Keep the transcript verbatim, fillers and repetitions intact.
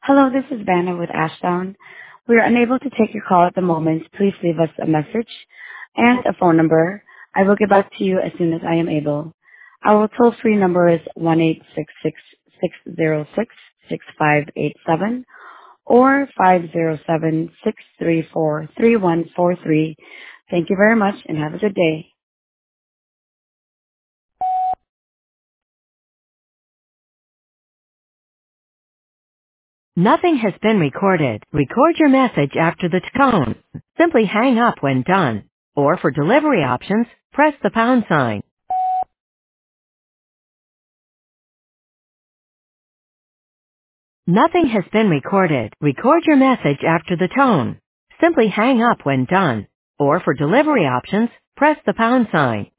Hello, this is Vanna with Ashdown. We are unable to take your call at the moment. Please leave us a message and a phone number. I will get back to you as soon as I am able. Our toll-free number is one eight six six, six zero six, six five eight seven or five zero seven, six three four, three one four three. Thank you very much and have a good day. Nothing has been recorded. Record your message after the tone. Simply hang up when done. Or for delivery options, press the pound sign. Nothing has been recorded. Record your message after the tone. Simply hang up when done. Or for delivery options, press the pound sign.